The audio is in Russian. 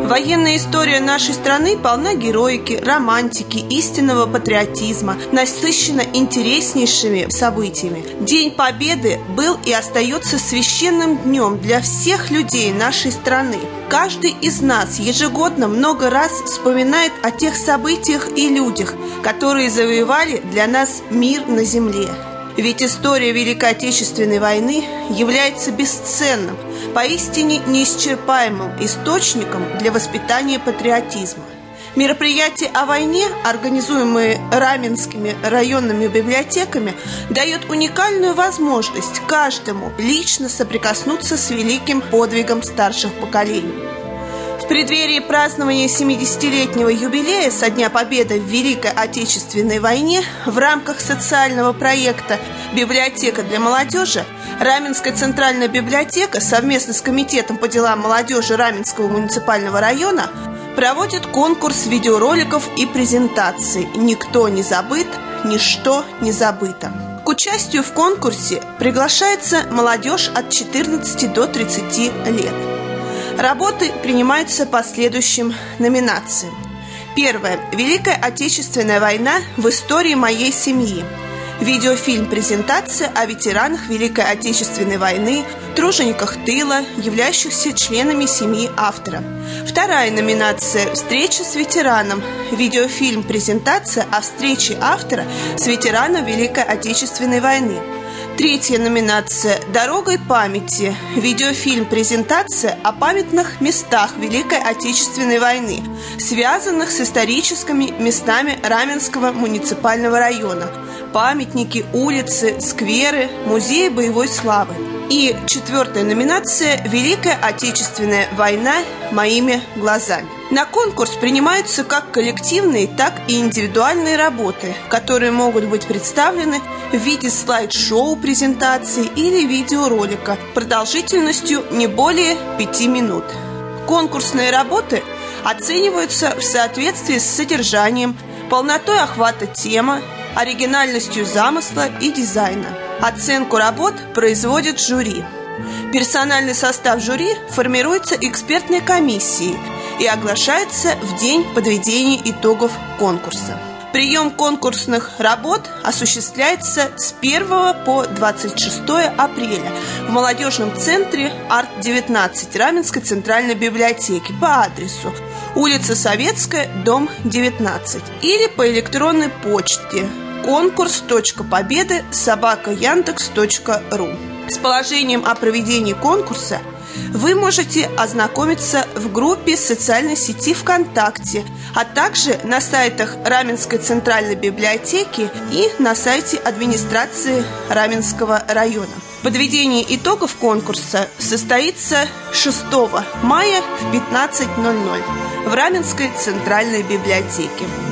Военная история нашей страны полна героики, романтики, истинного патриотизма, насыщена интереснейшими событиями. День Победы был и остается священным днем для всех людей нашей страны. Каждый из нас ежегодно много раз вспоминает о тех событиях и людях, которые завоевали для нас мир на земле. Ведь история Великой Отечественной войны является бесценным, поистине неисчерпаемым источником для воспитания патриотизма. Мероприятия о войне, организуемые раменскими районными библиотеками, дают уникальную возможность каждому лично соприкоснуться с великим подвигом старших поколений. В преддверии празднования 70-летнего юбилея со Дня Победы в Великой Отечественной войне в рамках социального проекта «Библиотека для молодежи» Раменская центральная библиотека совместно с Комитетом по делам молодежи Раменского муниципального района проводит конкурс видеороликов и презентаций «Никто не забыт, ничто не забыто». К участию в конкурсе приглашается молодежь от 14 до 30 лет. Работы принимаются по следующим номинациям. Первое. Великая Отечественная война в истории моей семьи. Видеофильм-презентация о ветеранах Великой Отечественной войны, тружениках тыла, являющихся членами семьи автора. Вторая номинация «Встреча с ветераном». Видеофильм-презентация о встрече автора с ветераном Великой Отечественной войны. Третья номинация «Дорогой памяти». Видеофильм-презентация о памятных местах Великой Отечественной войны, связанных с историческими местами Раменского муниципального района. Памятники, улицы, скверы, музеи боевой славы. И четвертая номинация «Великая Отечественная война моими глазами». На конкурс принимаются как коллективные, так и индивидуальные работы, которые могут быть представлены в виде слайд-шоу, презентации или видеоролика продолжительностью не более 5 минут. Конкурсные работы оцениваются в соответствии с содержанием, полнотой охвата темы, оригинальностью замысла и дизайна. Оценку работ производит жюри. Персональный состав жюри формируется экспертной комиссией и оглашается в день подведения итогов конкурса. Прием конкурсных работ осуществляется с 1 по 26 апреля в молодежном центре Арт-19 Раменской центральной библиотеки по адресу улица Советская, дом 19 или по электронной почте конкурс.победы@yandex.ru. С положением о проведении конкурса вы можете ознакомиться в группе социальной сети ВКонтакте, а также на сайтах Раменской центральной библиотеки и на сайте администрации Раменского района. Подведение итогов конкурса состоится 6 мая в 15:00 в Раменской центральной библиотеке.